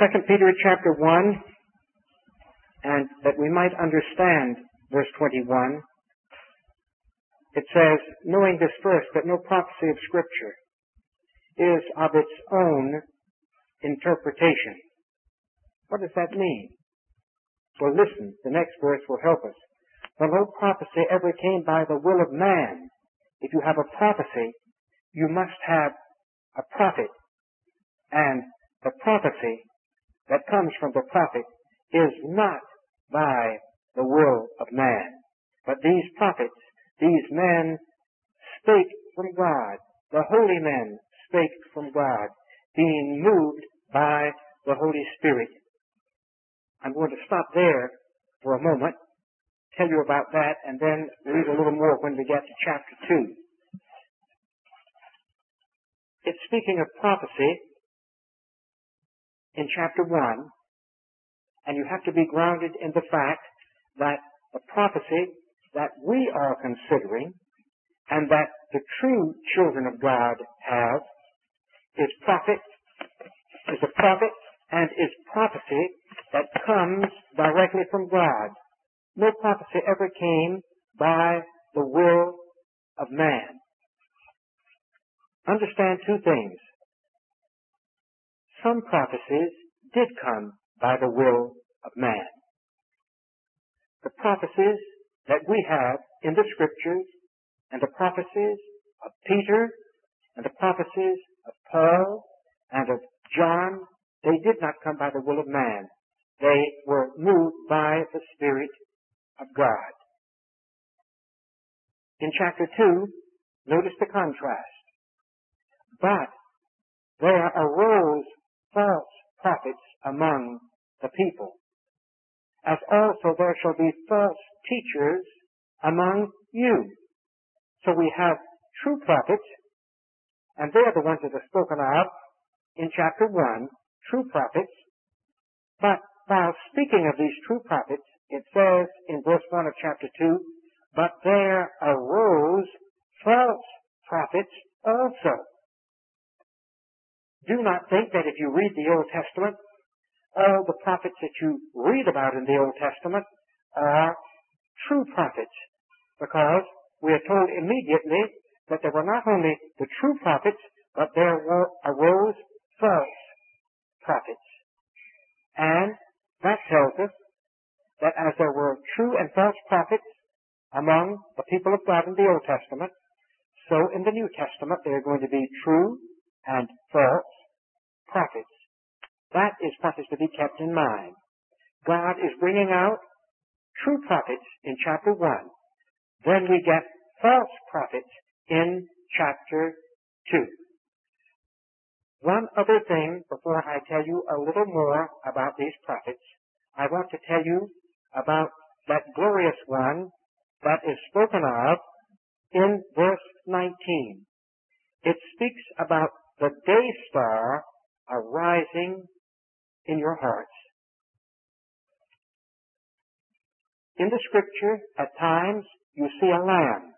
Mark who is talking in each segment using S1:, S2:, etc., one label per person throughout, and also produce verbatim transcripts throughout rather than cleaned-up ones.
S1: Second Peter chapter one, and that we might understand verse twenty-one, it says, knowing this first, that no prophecy of Scripture is of its own interpretation. What does that mean? Well, listen, the next verse will help us. For no prophecy ever came by the will of man. If you have a prophecy, you must have a prophet. And the prophecy that comes from the prophet is not by the will of man. But these prophets, these men, spake from God. The holy men spake from God, being moved by the Holy Spirit. I'm going to stop there for a moment, tell you about that, and then read a little more when we get to chapter two. It's speaking of prophecy in chapter one, and you have to be grounded in the fact that the prophecy that we are considering and that the true children of God have is prophet, is a prophet, and is prophecy that comes directly from God. No prophecy ever came by the will of man. Understand two things. Some prophecies did come by the will of man. The prophecies that we have in the Scriptures, and the prophecies of Peter, and the prophecies of Paul, and of John, they did not come by the will of man. They were moved by the Spirit of God. In chapter two, notice the contrast. But there arose false prophets among the people, as also there shall be false teachers among you. So we have true prophets, and they're the ones that are spoken of in chapter one, true prophets. But while speaking of these true prophets, it says in verse one of chapter two, but there arose false prophets also. Do not think that if you read the Old Testament, all the prophets that you read about in the Old Testament are true prophets, because we are told immediately that there were not only the true prophets, but there were, arose false prophets. And that tells us that as there were true and false prophets among the people of God in the Old Testament, so in the New Testament there are going to be true and false prophets. That is what is to be kept in mind. God is bringing out true prophets in chapter one. Then we get false prophets in chapter two. One other thing before I tell you a little more about these prophets, I want to tell you about that glorious one that is spoken of in verse nineteen. It speaks about the day star arising in your hearts. In the Scripture, at times, you see a lamb.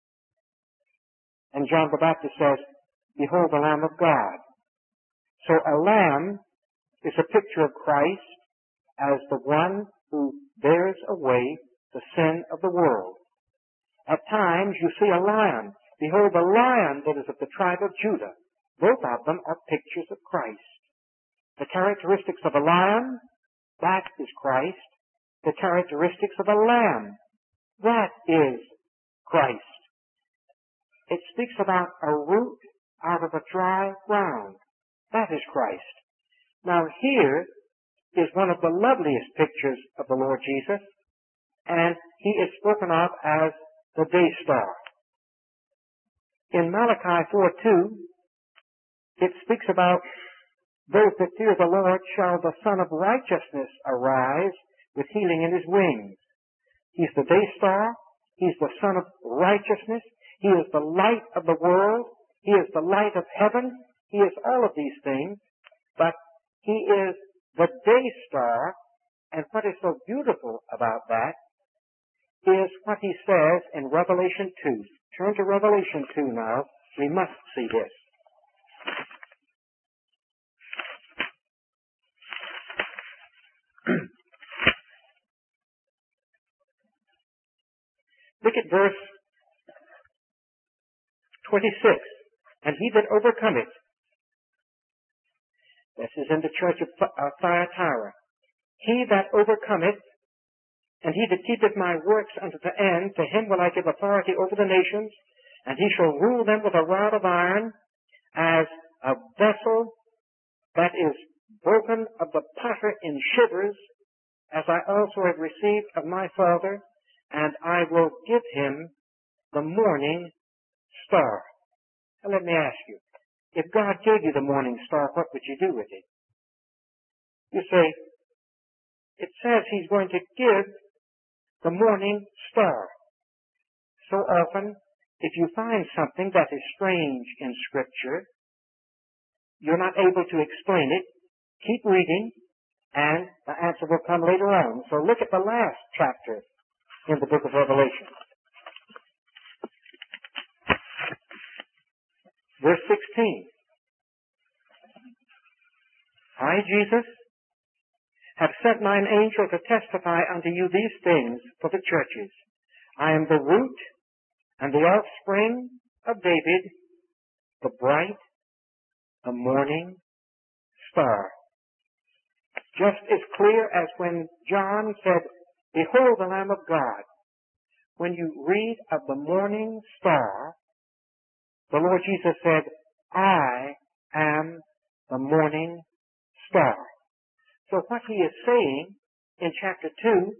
S1: And John the Baptist says, behold the Lamb of God. So a lamb is a picture of Christ as the one who bears away the sin of the world. At times, you see a lion. Behold the lion that is of the tribe of Judah. Both of them are pictures of Christ. The characteristics of a lion, that is Christ. The characteristics of a lamb, that is Christ. It speaks about a root out of a dry ground. That is Christ. Now here is one of the loveliest pictures of the Lord Jesus, and he is spoken of as the day star. In Malachi four two, it speaks about those that fear the Lord shall the Son of Righteousness arise with healing in his wings. He's the day star. He's the Son of Righteousness. He is the light of the world. He is the light of heaven. He is all of these things. But he is the day star. And what is so beautiful about that is what he says in Revelation two. Turn to Revelation two now. We must see this. Look at verse twenty-six. And he that overcometh, this is in the church of Thyatira, he that overcometh, and he that keepeth my works unto the end, to him will I give authority over the nations, and he shall rule them with a rod of iron, as a vessel that is broken of the potter in shivers, as I also have received of my Father, and I will give him the morning star. Now let me ask you, if God gave you the morning star, what would you do with it? You say, it says he's going to give the morning star. So often, if you find something that is strange in Scripture, you're not able to explain it, keep reading, and the answer will come later on. So look at the last chapter in the book of Revelation. Verse sixteen. I, Jesus, have sent mine angel to testify unto you these things for the churches. I am the root and the offspring of David, the bright, the morning star. Just as clear as when John said, behold the Lamb of God. When you read of the morning star, the Lord Jesus said, I am the morning star. So what he is saying in chapter two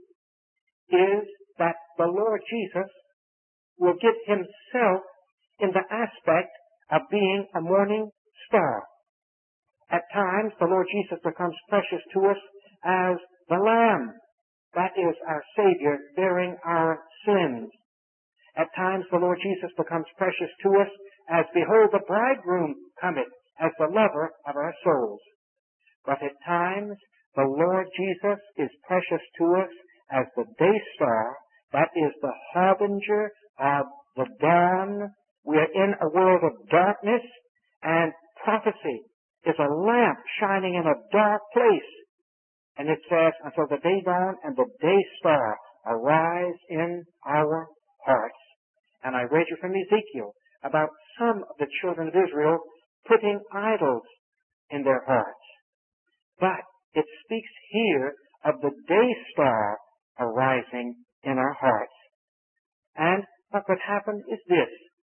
S1: is that the Lord Jesus will give himself in the aspect of being a morning star. At times, the Lord Jesus becomes precious to us as the Lamb. That is our Savior bearing our sins. At times, the Lord Jesus becomes precious to us as, behold, the bridegroom cometh as the lover of our souls. But at times, the Lord Jesus is precious to us as the day star, that is the harbinger of the dawn. We are in a world of darkness, and prophecy is a lamp shining in a dark place. And it says, until the day dawn and the day star arise in our hearts. And I read you from Ezekiel about some of the children of Israel putting idols in their hearts. But it speaks here of the day star arising in our hearts. And what would happen is this.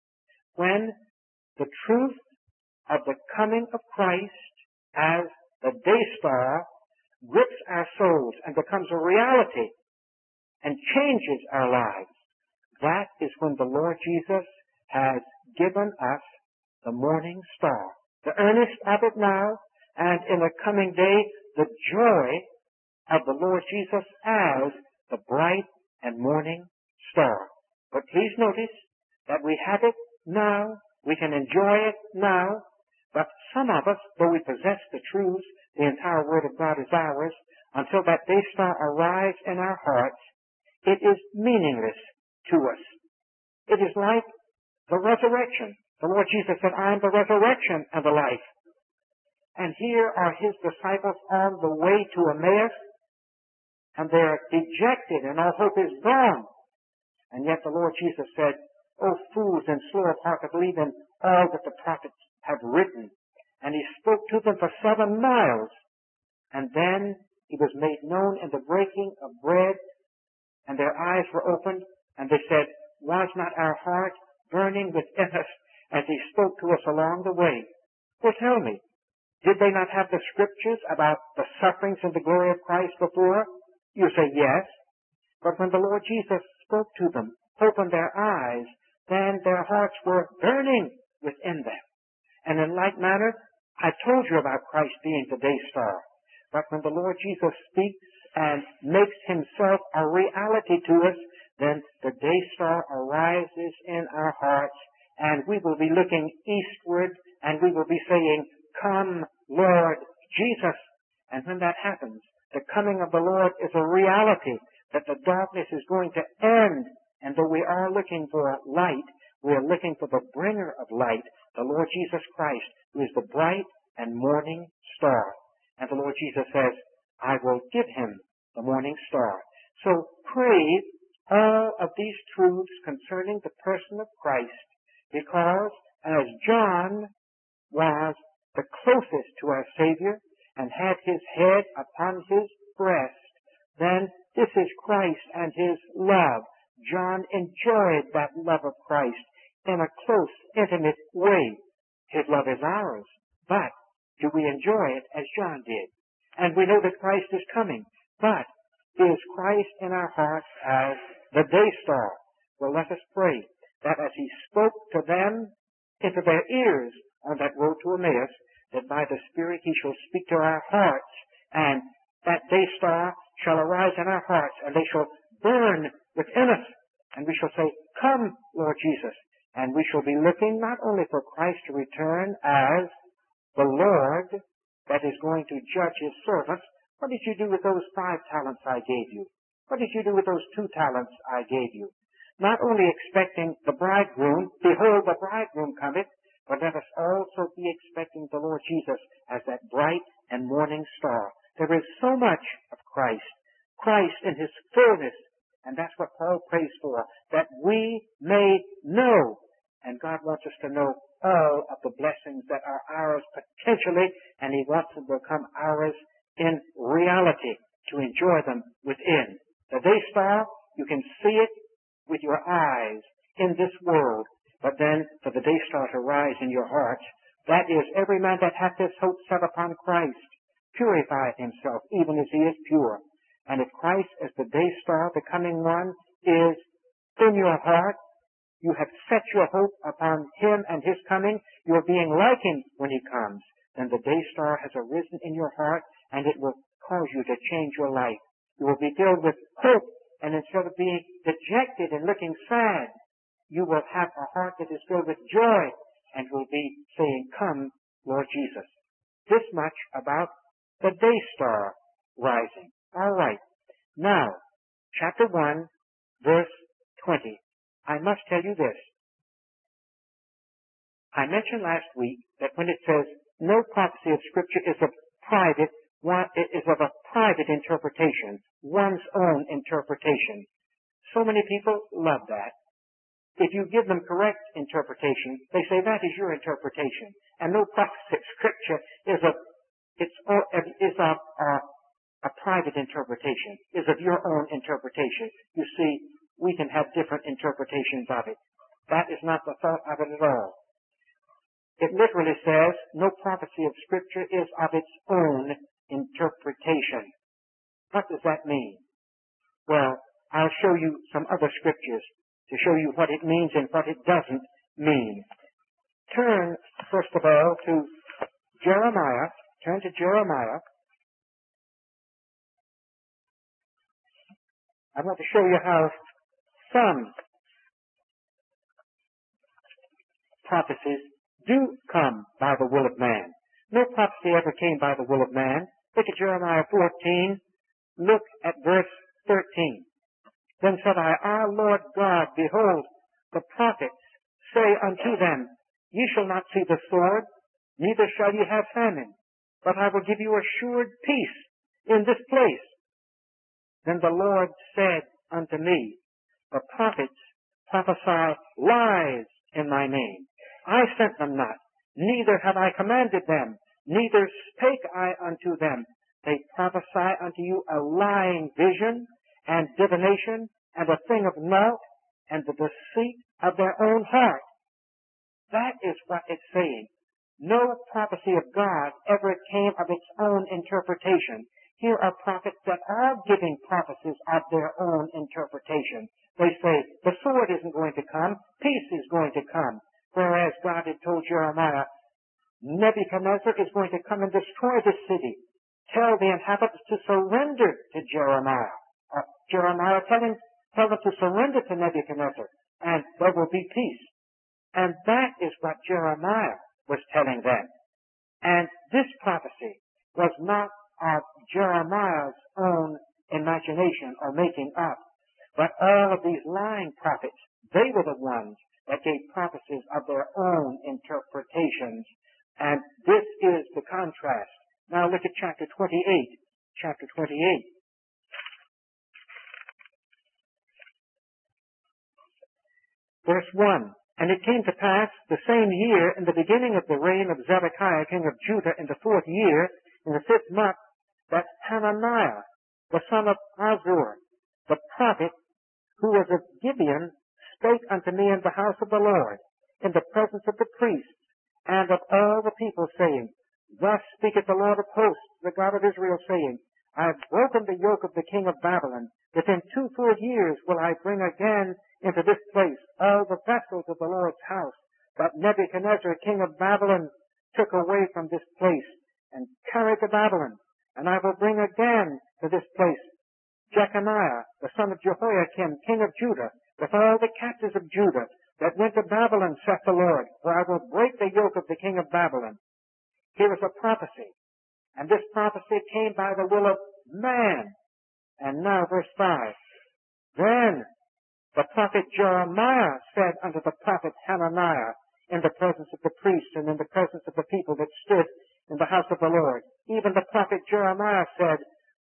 S1: When the truth of the coming of Christ as the day star grips our souls and becomes a reality and changes our lives, that is when the Lord Jesus has given us the morning star. The earnest of it now, and in the coming day, the joy of the Lord Jesus as the bright and morning star. But please notice that we have it now, we can enjoy it now, but some of us, though we possess the truths, the entire Word of God is ours, until that day star arrives in our hearts, it is meaningless to us. It is like the resurrection. The Lord Jesus said, I am the resurrection and the life. And here are his disciples on the way to Emmaus, and they're dejected and all hope is gone. And yet the Lord Jesus said, O fools and slow of heart to believe in all that the prophets have written. And he spoke to them for seven miles. And then he was made known in the breaking of bread, and their eyes were opened, and they said, was not our heart burning within us as he spoke to us along the way? Well, tell me, did they not have the scriptures about the sufferings and the glory of Christ before? You say yes. But when the Lord Jesus spoke to them, opened their eyes, then their hearts were burning within them. And in like manner, I told you about Christ being the day star. But when the Lord Jesus speaks and makes himself a reality to us, then the day star arises in our hearts, and we will be looking eastward, and we will be saying, come, Lord Jesus. And when that happens, the coming of the Lord is a reality, that the darkness is going to end. And though we are looking for light, we are looking for the bringer of light, the Lord Jesus Christ, who is the bright and morning star. And the Lord Jesus says, I will give him the morning star. So pray all of these truths concerning the person of Christ, because as John was the closest to our Savior and had his head upon his breast, then this is Christ and his love. John enjoyed that love of Christ in a close, intimate way. His love is ours, but do we enjoy it as John did? And we know that Christ is coming, but is Christ in our hearts as the day star? Well, let us pray that as he spoke to them into their ears on that road to Emmaus, that by the Spirit he shall speak to our hearts, and that day star shall arise in our hearts, and they shall burn within us, and we shall say, "Come, Lord Jesus," and we shall be looking not only for Christ to return as the Lord that is going to judge his servants. What did you do with those five talents I gave you? What did you do with those two talents I gave you? Not only expecting the bridegroom, behold, the bridegroom cometh, but let us also be expecting the Lord Jesus as that bright and morning star. There is so much of Christ, Christ in his fullness, and that's what Paul prays for, that we may know. And God wants us to know all of the blessings that are ours potentially, and he wants them to become ours in reality, to enjoy them within. The day star, you can see it with your eyes in this world, but then for the day star to rise in your hearts, that is, every man that hath his hope set upon Christ purifieth himself, even as he is pure. And if Christ as the day star, the coming one, is in your heart, you have set your hope upon him and his coming, you are being like him when he comes, then the day star has arisen in your heart, and it will cause you to change your life. You will be filled with hope, and instead of being dejected and looking sad, you will have a heart that is filled with joy, and will be saying, "Come, Lord Jesus." This much about the day star rising. All right. Now, chapter one, verse twenty. I must tell you this. I mentioned last week that when it says no prophecy of Scripture is of private, is of a private interpretation, one's own interpretation. So many people love that. If you give them correct interpretation, they say that is your interpretation. And no prophecy of Scripture is of it's is of a, a private interpretation, is of your own interpretation. You see, we can have different interpretations of it. That is not the thought of it at all. It literally says, no prophecy of Scripture is of its own interpretation. What does that mean? Well, I'll show you some other scriptures to show you what it means and what it doesn't mean. Turn, first of all, to Jeremiah. Turn to Jeremiah. I want to show you how some prophecies do come by the will of man. No prophecy ever came by the will of man. Look at Jeremiah fourteen. Look at verse thirteen. Then said I, Ah, Lord God, behold, the prophets say unto them, Ye shall not see the sword, neither shall ye have famine, but I will give you assured peace in this place. Then the Lord said unto me, The prophets prophesy lies in my name. I sent them not, neither have I commanded them, neither spake I unto them. They prophesy unto you a lying vision, and divination, and a thing of naught, and the deceit of their own heart. That is what it's saying. No prophecy of God ever came of its own interpretation. Here are prophets that are giving prophecies of their own interpretation. They say, the sword isn't going to come, peace is going to come. Whereas God had told Jeremiah, Nebuchadnezzar is going to come and destroy this city. Tell the inhabitants to surrender to Jeremiah. Uh, Jeremiah, tell, him, tell them to surrender to Nebuchadnezzar, and there will be peace. And that is what Jeremiah was telling them. And this prophecy was not of Jeremiah's own imagination or making up, but all of these lying prophets, they were the ones that gave prophecies of their own interpretations. And this is the contrast. Now look at chapter twenty-eight. chapter twenty-eight. Verse one, and it came to pass the same year, in the beginning of the reign of Zedekiah, king of Judah, in the fourth year, in the fifth month, that Hananiah, the son of Azur, the prophet, who was of Gibeon, spake unto me in the house of the Lord, in the presence of the priests, and of all the people, saying, Thus speaketh the Lord of hosts, the God of Israel, saying, I have broken the yoke of the king of Babylon. Within two full years will I bring again into this place all the vessels of the Lord's house that Nebuchadnezzar, king of Babylon, took away from this place and carried to Babylon. And I will bring again to this place Jeconiah, the son of Jehoiakim, king of Judah, with all the captives of Judah that went to Babylon, saith the Lord, for I will break the yoke of the king of Babylon. Here is a prophecy, and this prophecy came by the will of man. And now verse five. Then the prophet Jeremiah said unto the prophet Hananiah, in the presence of the priests and in the presence of the people that stood in the house of the Lord, even the prophet Jeremiah said,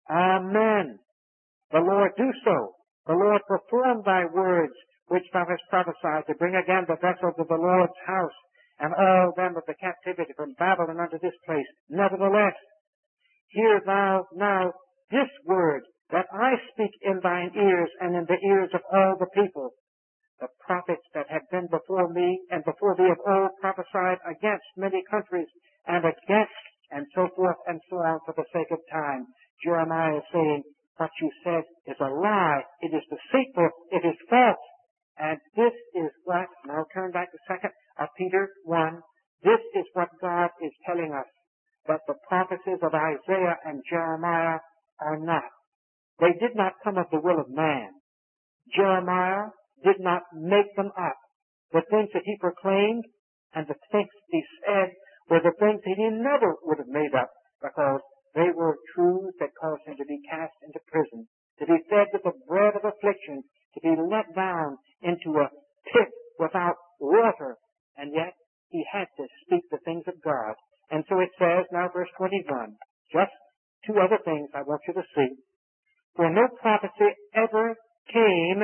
S1: Amen. The Lord do so. The Lord perform thy words which thou hast prophesied, to bring again the vessels of the Lord's house and all them of the captivity from Babylon unto this place. Nevertheless, hear thou now this word that I speak in thine ears and in the ears of all the people. The prophets that have been before me and before thee of old prophesied against many countries and against and so forth and so on for the sake of time. Jeremiah is saying, what you said is a lie. It is deceitful. It is false. And this is what, now turn back to second of Peter one, this is what God is telling us, that the prophecies of Isaiah and Jeremiah are not. They did not come of the will of man. Jeremiah did not make them up. The things that he proclaimed and the things he said were the things that he never would have made up, because they were truths that caused him to be cast into prison, to be fed with the bread of affliction, to be let down into a pit without water, and yet he had to speak the things of God. And so it says, now verse twenty-one, just two other things I want you to see. For no prophecy ever came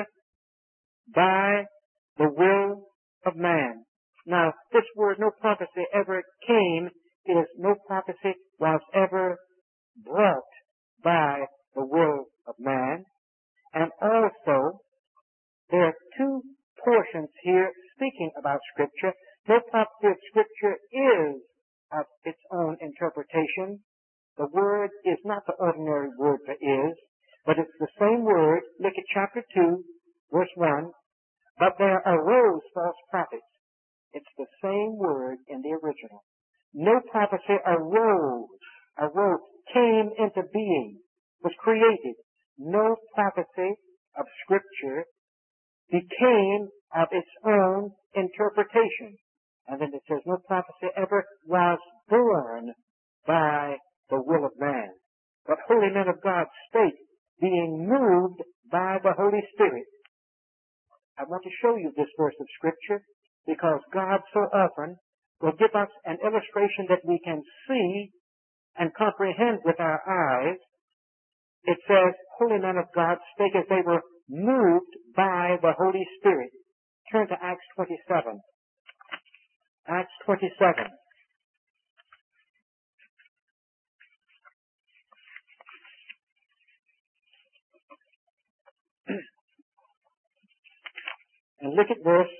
S1: by the will of man. Now, this word, no prophecy ever came, is no prophecy was ever brought by the will of man. And also, there are two portions here speaking about Scripture. No prophecy of Scripture is of its own interpretation. The word is not the ordinary word for is, but it's the same word. Look at chapter two, verse one. But there arose false prophets. It's the same word in the original. No prophecy arose, arose, came into being, was created. No prophecy of Scripture became of its own interpretation. And then it says, no prophecy ever was born by the will of man. But holy men of God spake, being moved by the Holy Spirit. I want to show you this verse of Scripture, because God so often will give us an illustration that we can see and comprehend with our eyes. It says, holy men of God spake as they were moved by the Holy Spirit. Turn to Acts twenty-seven. Acts twenty-seven. And look at verse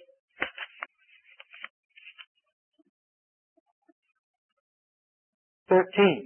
S1: thirteen.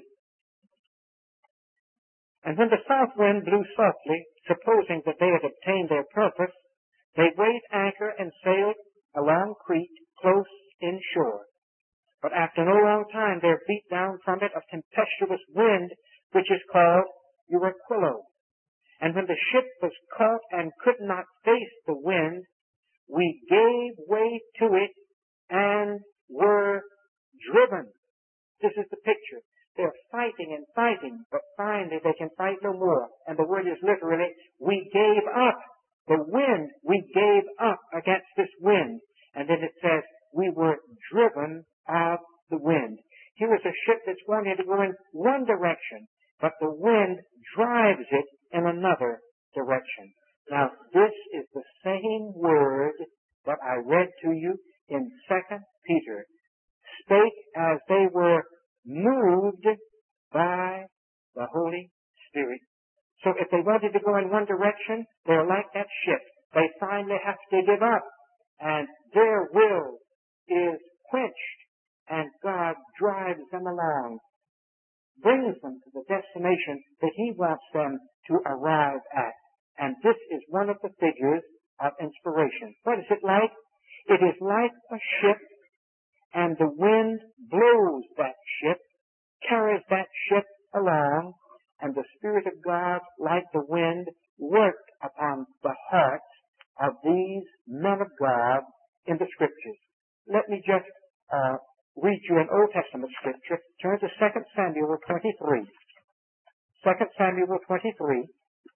S1: And when the south wind blew softly, supposing that they had obtained their purpose, they weighed anchor and sailed along Crete, close inshore. But after no long time there beat down from it a tempestuous wind, which is called Euroclilo. And when the ship was caught and could not face the wind, we gave way to it and were driven. This is the picture. They're fighting and fighting, but finally they can fight no more. And the word is literally, we gave up the wind. We gave up against this wind. And then it says, we were driven of the wind. Here is a ship that's wanting to go in one direction, but the wind drives it in another direction. Now, this is the same word that I read to you in Second Peter. Spake as they were moved by the Holy Spirit. So if they wanted to go in one direction, they're like that ship. They finally have to give up, and their will is quenched, and God drives them along, brings them to the destination that He wants them to arrive at. And this is one of the figures of inspiration. What is it like? It is like a ship, and the wind blows that ship, carries that ship along, and the Spirit of God, like the wind, worked upon the hearts of these men of God in the Scriptures. Let me just uh, read you an Old Testament scripture. Turn to Second Samuel twenty-three. Second Samuel twenty-three.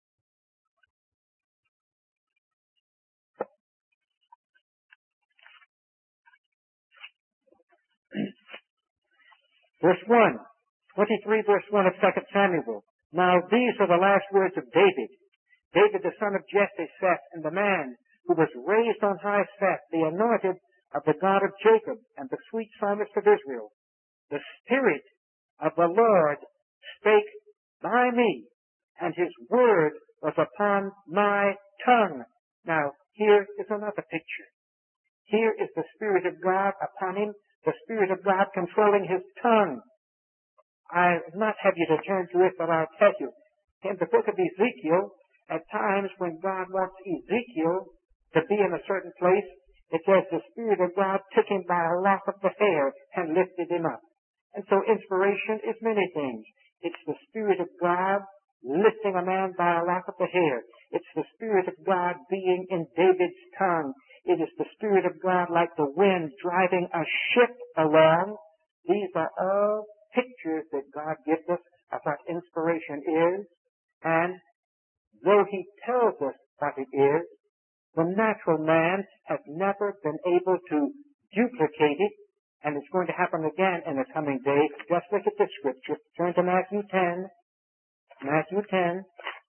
S1: Verse one. twenty-three verse one of Second Samuel. Now these are the last words of David. David the son of Jesse, Seth, and the man who was raised on high, Seth, the anointed of the God of Jacob, and the sweet psalmist of Israel. The Spirit of the Lord spake by me, and His word was upon my tongue. Now, here is another picture. Here is the Spirit of God upon him, the Spirit of God controlling his tongue. I will not have you to turn to it, but I'll tell you. In the book of Ezekiel, at times when God wants Ezekiel to be in a certain place, it says the Spirit of God took him by a lock of the hair and lifted him up. And so inspiration is many things. It's the Spirit of God lifting a man by a lock of the hair. It's the Spirit of God being in David's tongue. It is the Spirit of God like the wind driving a ship along. These are all pictures that God gives us of what inspiration is. And though He tells us what it is, the natural man has never been able to duplicate it, and it's going to happen again in the coming days. Just look at this scripture. Turn to Matthew ten. Matthew ten.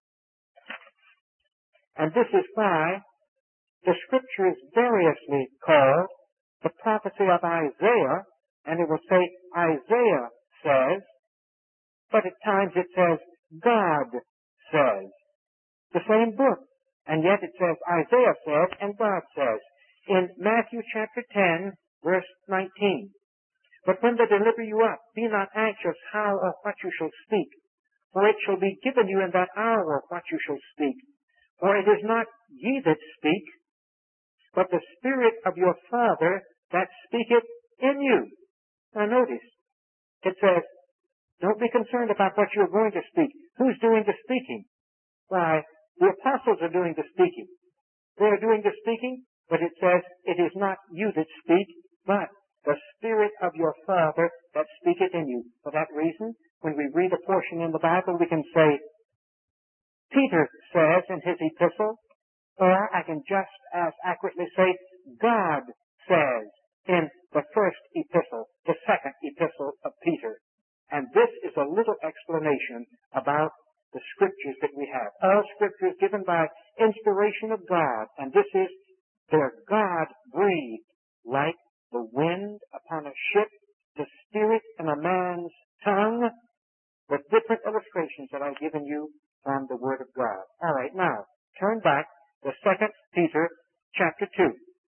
S1: And this is why the scripture is variously called the prophecy of Isaiah, and it will say Isaiah says, but at times it says God says. The same book. And yet it says Isaiah says and God says. In Matthew chapter ten, verse nineteen. But when they deliver you up, be not anxious how or what you shall speak, for it shall be given you in that hour what you shall speak. For it is not ye that speak, but the Spirit of your Father that speaketh in you. Now notice, it says, don't be concerned about what you're going to speak. Who's doing the speaking? Why, the apostles are doing the speaking. They're doing the speaking, but it says, it is not you that speak, but the Spirit of your Father that speaketh in you. For that reason, when we read a portion in the Bible, we can say, Peter says in his epistle, or I can just as accurately say, God says in the first epistle, the second epistle of Peter. And this is a little explanation about the scriptures that we have. All scriptures given by inspiration of God, and this is their God-breathed, like the wind upon a ship, the Spirit in a man's tongue, with different illustrations that I've given you from the Word of God. All right, now, turn back to Second Peter chapter two.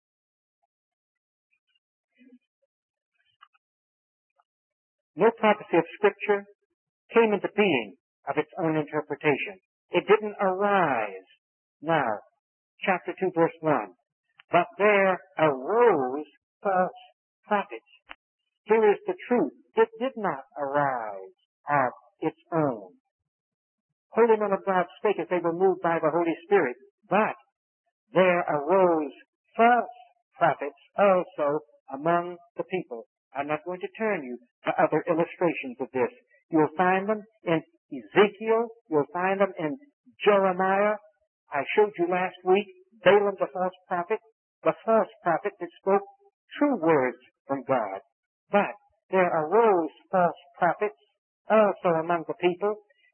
S1: No prophecy of Scripture came into being of its own interpretation. It didn't arise. Now, chapter two, verse one. But there arose false prophets. Here is the truth. It did not arise of its own. Holy men of God spake as they were moved by the Holy Spirit. But there arose false prophets also among the people. I'm not going to turn you to other illustrations of this. You'll find them in Ezekiel. You'll find them in Jeremiah. I showed you last week Balaam the false prophet, the false prophet that spoke true words from God. But there arose false prophets also among the people,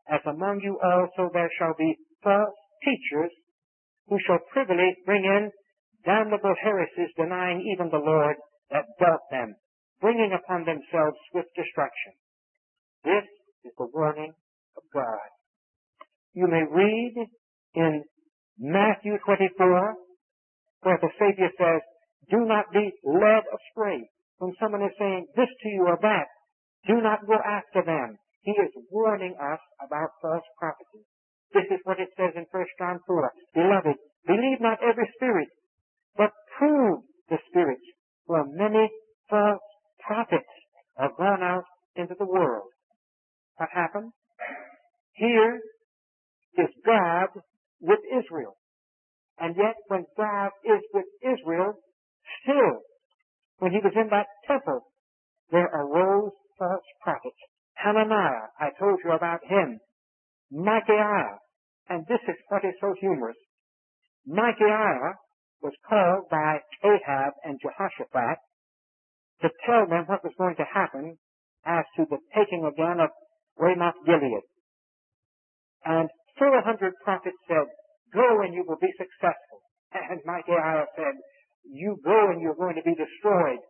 S1: as among you also there shall be false teachers, who shall privily bring in damnable heresies, denying even the Lord that bought them, bringing upon themselves swift destruction. This is the warning of God. You may read in Matthew twenty-four, where the Savior says, do not be led astray. When someone is saying this to you or that, do not go after them. He is warning us about false prophecy. This is what it says in First John four. Beloved, believe not every spirit, but prove the spirits, for many false prophets are gone out into the world. What happened? Here is God with Israel. And yet when God is with Israel, still, when he was in that temple, there arose false prophets. Hananiah, I told you about him. Micaiah, and this is what is so humorous. Micaiah was called by Ahab and Jehoshaphat to tell them what was going to happen as to the taking again of Ramoth Gilead. And four hundred prophets said, go and you will be successful. And Micaiah said, you go and you're going to be destroyed.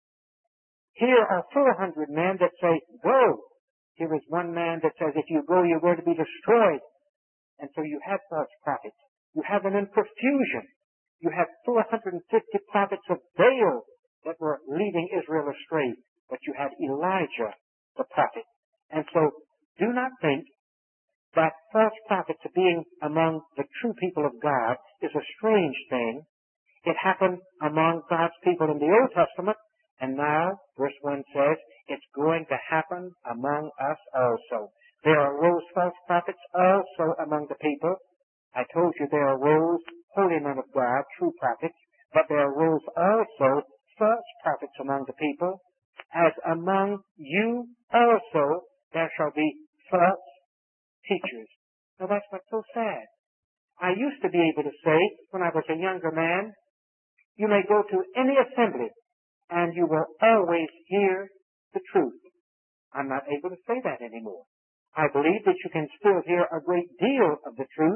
S1: Here are four hundred men that say, go. Here is one man that says, if you go, you're going to be destroyed. And so you have false prophets. You have them in profusion. You have four hundred fifty prophets of Baal that were leading Israel astray. But you had Elijah, the prophet. And so do not think that false prophets being among the true people of God is a strange thing. It happened among God's people in the Old Testament, and now, verse one says, it's going to happen among us also. There arose false prophets also among the people. I told you there arose holy men of God, true prophets, but there arose also false prophets among the people, as among you also there shall be false teachers. Now that's what's so sad. I used to be able to say, when I was a younger man, you may go to any assembly and you will always hear the truth. I'm not able to say that anymore. I believe that you can still hear a great deal of the truth,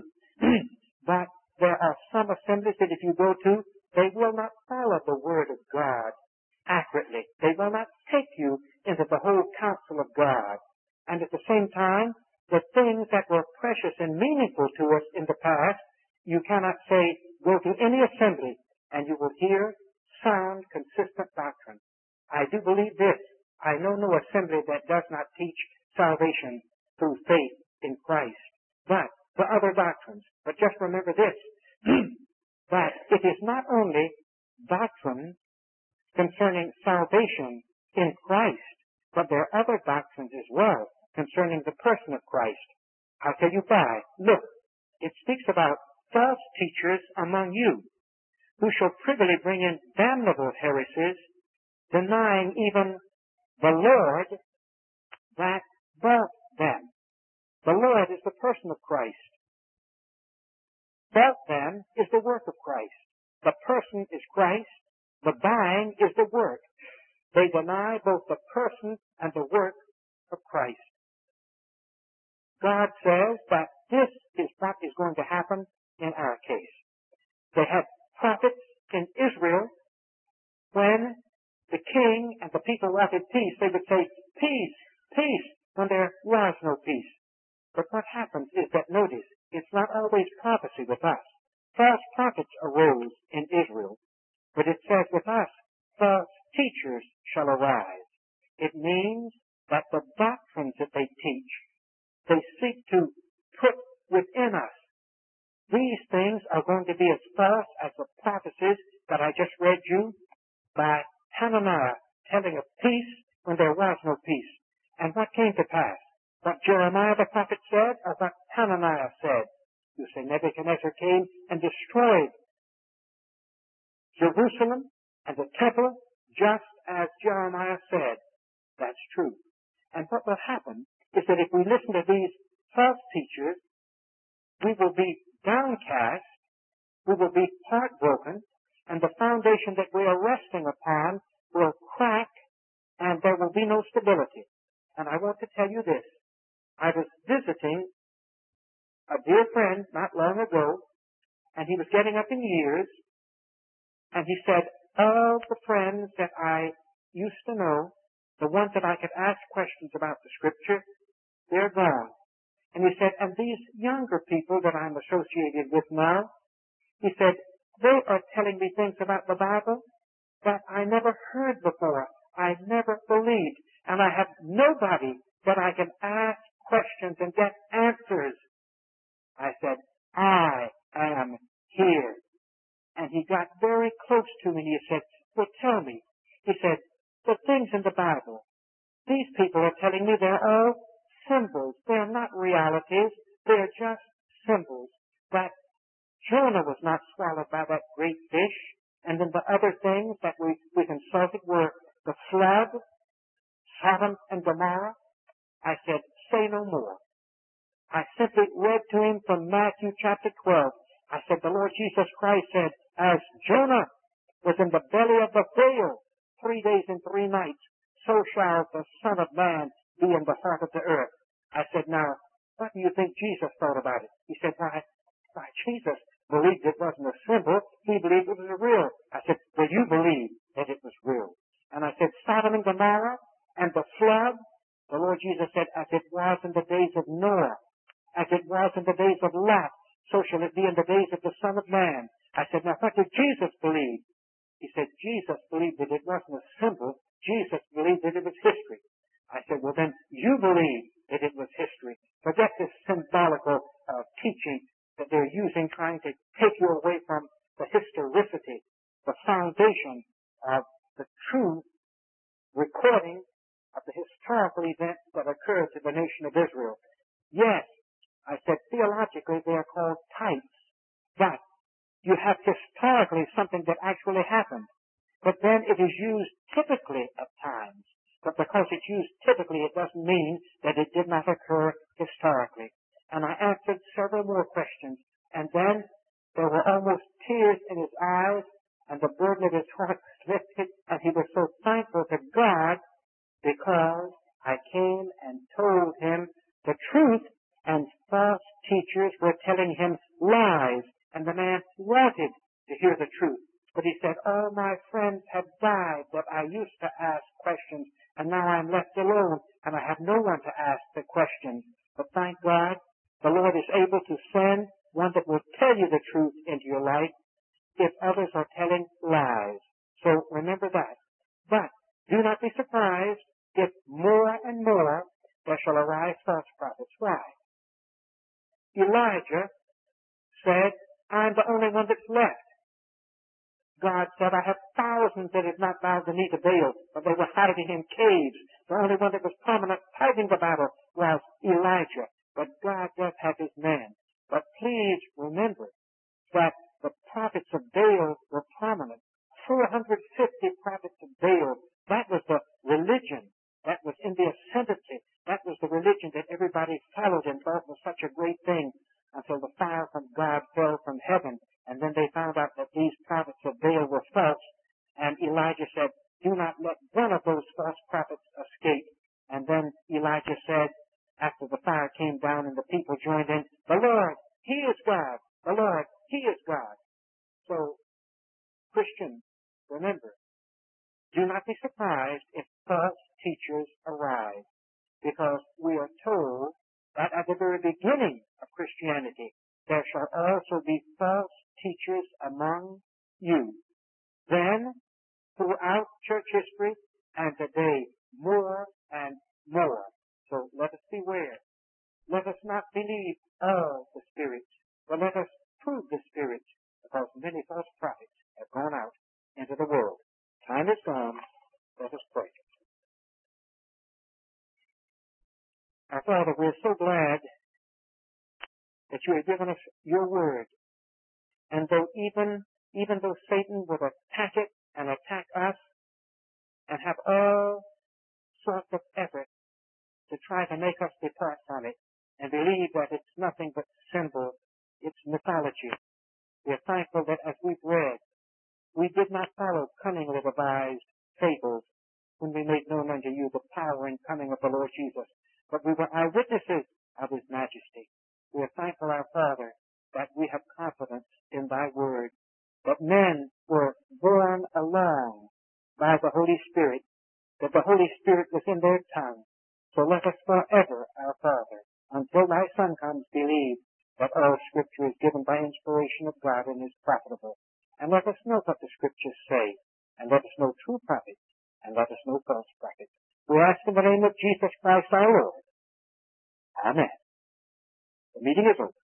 S1: but there are some assemblies that if you go to, they will not follow the Word of God accurately. They will not take you into the whole counsel of God. And at the same time, the things that were precious and meaningful to us in the past, you cannot say, go to any assembly and you will hear sound, consistent doctrine. I do believe this. I know no assembly that does not teach salvation through faith in Christ. But the other doctrines. But just remember this, that it is not only doctrine concerning salvation in Christ, but there are other doctrines as well concerning the person of Christ. I'll tell you why. Look, it speaks about false teachers among you, who shall privily bring in damnable heresies, denying even the Lord that bought them. The Lord is the person of Christ. Bought them is the work of Christ. The person is Christ. The buying is the work. They deny both the person and the work of Christ. God says that this is what is going to happen in our case. They had prophets in Israel. When the king and the people wanted peace, they would say, peace, peace, when there was no peace. But what happens is that, notice, it's not always prophecy with us. False prophets arose in Israel, but it says with us, false teachers shall arise. It means that the doctrines that they teach, they seek to put within us. These things are going to be as false as the prophecies that I just read you by Hananiah telling of peace when there was no peace. And what came to pass? What Jeremiah the prophet said or what Hananiah said? You say Nebuchadnezzar came and destroyed Jerusalem and the temple just as Jeremiah said. That's true. And what will happen is that if we listen to these false teachers, we will be downcast, we will be heartbroken, and the foundation that we are resting upon will crack, and there will be no stability. And I want to tell you this. I was visiting a dear friend not long ago, and he was getting up in years, and he said, all the friends that I used to know, the ones that I could ask questions about the Scripture, they're gone. And he said, and these younger people that I'm associated with now, he said, they are telling me things about the Bible that I never heard before. I never believed. And I have nobody that I can ask questions and get answers. I said, I am here. And he got very close to me and he said, well, tell me. He said, the things in the Bible, these people are telling me they're all symbols. They're not realities. They're just symbols. That Jonah was not swallowed by that great fish. And then the other things that we, we consulted were the flood, Sodom and Gomorrah. I said, say no more. I simply read to him from Matthew chapter twelve. I said, the Lord Jesus Christ said, as Jonah was in the belly of the whale three days and three nights, so shall the Son of Man be in the heart of the earth. I said, now, what do you think Jesus thought about it? He said, why, why, Jesus believed it wasn't a symbol. He believed it was real. I said, well, you believe that it was real. And I said, Sodom and Gomorrah and the flood, the Lord Jesus said, as it was in the days of Noah, as it was in the days of Lot, so shall it be in the days of the Son of Man. I said, now what did Jesus believe? He said, Jesus believed that it wasn't a symbol. Jesus believed that it was history. I said, well then, you believe that it was history. Forget this symbolical uh, teaching that they're using, trying to take you away from the historicity, the foundation of the true recording of the historical events that occurred to the nation of Israel. Yes, I said, theologically they are called types, but you have historically something that actually happened. But then it is used typically at times. But because it's used typically, it doesn't mean that it did not occur historically. And I answered several more questions, and then there were almost tears in his eyes, and the burden of his heart was lifted, and he was so thankful to God because I came and told him the truth, and false teachers were telling him lies, and the man wanted to hear the truth. But he said, all my friends have died that I used to ask questions, and now I'm left alone, and I have no one to ask the questions. But thank God, the Lord is able to send one that will tell you the truth into your life if others are telling lies. So remember that. But do not be surprised if more and more there shall arise false prophets. Why? Elijah said, I'm the only one that's left. God said, I have thousands that have not bowed the knee to Baal, but they were hiding in caves. The only one that was prominent fighting the battle was Elijah. But God does have his man. But please remember that the prophets of Baal were prominent. four hundred fifty prophets of Baal. That was the religion. That was in the ascendancy. That was the religion that everybody followed and thought was such a great thing until the fire from God fell from heaven. And then they found out that these prophets of Baal were false. And Elijah said, do not let one of those false prophets escape. And then Elijah said, after the fire came down and the people joined in, the Lord, He is God. The Lord, He is God. So, Christians, remember, do not be surprised if false teachers arise, because we are told that at the very beginning of Christianity, there shall also be false teachers among you. Then, throughout church history, and today, more and more. So let us beware. Let us not believe all the spirits, but let us prove the spirits, because many false prophets have gone out into the world. Time is gone. Let us pray. Our Father, we're so glad that you have given us your word. And though even, even though Satan would attack it and attack us and have all sorts of effort to try to make us depart from it and believe that it's nothing but symbol, it's mythology. We're thankful that as we've read, we did not follow cunningly devised fables when we made known unto you the power and coming of the Lord Jesus, but we were eyewitnesses of his majesty. We are thankful, our Father, that we have confidence in thy word, that men were borne along by the Holy Spirit, that the Holy Spirit was in their tongue. So let us forever, our Father, until thy Son comes, believe that all Scripture is given by inspiration of God and is profitable. And let us know what the Scriptures say, and let us know true prophets, and let us know false prophets. We ask in the name of Jesus Christ our Lord. Amen. The meeting is over.